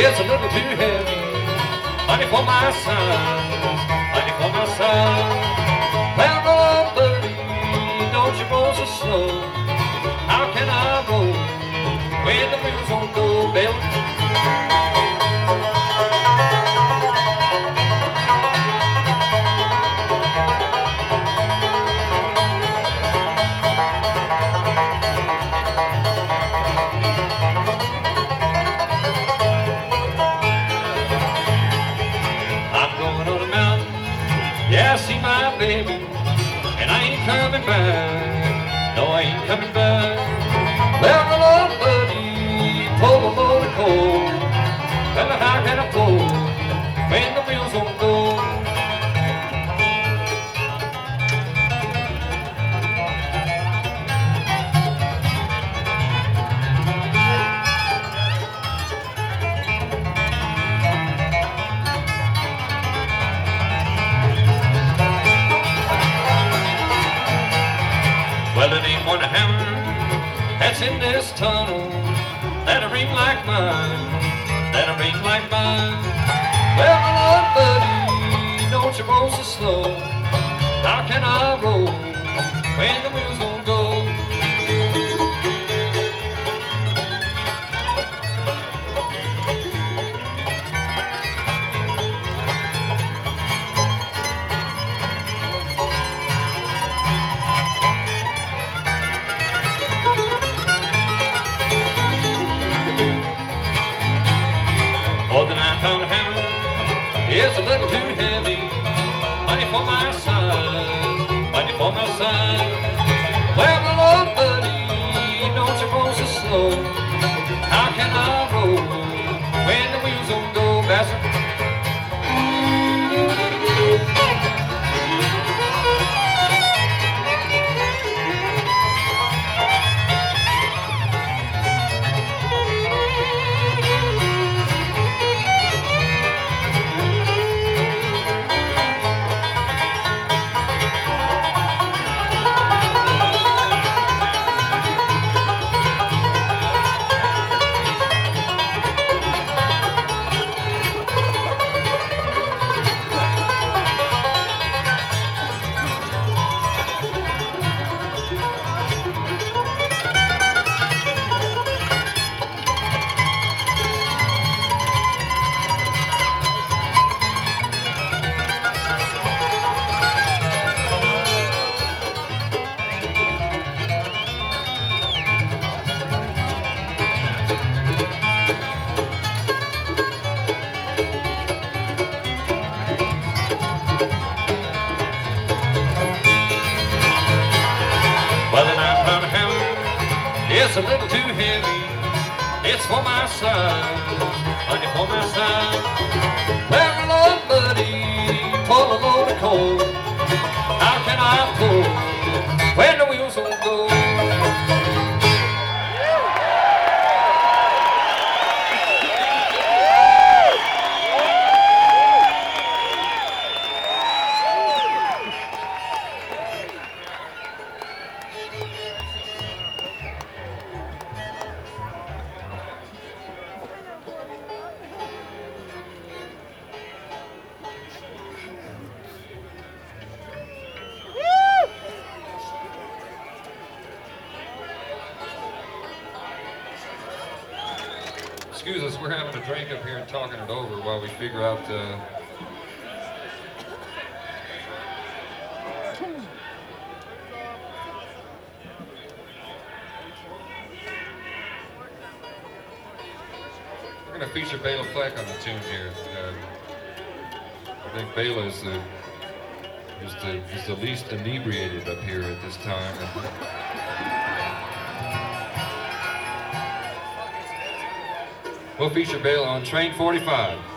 It's a little too heavy, money for my son, money for my son. Well, no, buddy, don't you roll so slow. How can I roll when the wheels won't go, Bill? Yeah, I see my baby, and I ain't coming back. No, I ain't coming back. Well, the Lord, buddy, pull a load of coal. Well, how can I pull when the wheels won't go? Well, it ain't one hammer that's in this tunnel that'll ring like mine, that'll ring like mine. Well, Lord, buddy, don't you roll so slow. How can I roll when the wheels won't go? Oh, the 9-pound hammer is a little too heavy. Money for my son, money for my son. Well, Lord, buddy, don't you roll so slow. How can I roll when the wheels don't go, bastard? Well, the 9-pound hammer, it's a little too heavy. It's for my son, money for my son. Well, Lord, buddy, pull a load of coal. How can I pull when the wheels won't go? Excuse us, we're having a drink up here and talking it over while we figure out we're going to feature Bela Fleck on the tune here. I think Bela is the least inebriated up here at this time. We'll feature Bela on Train 45.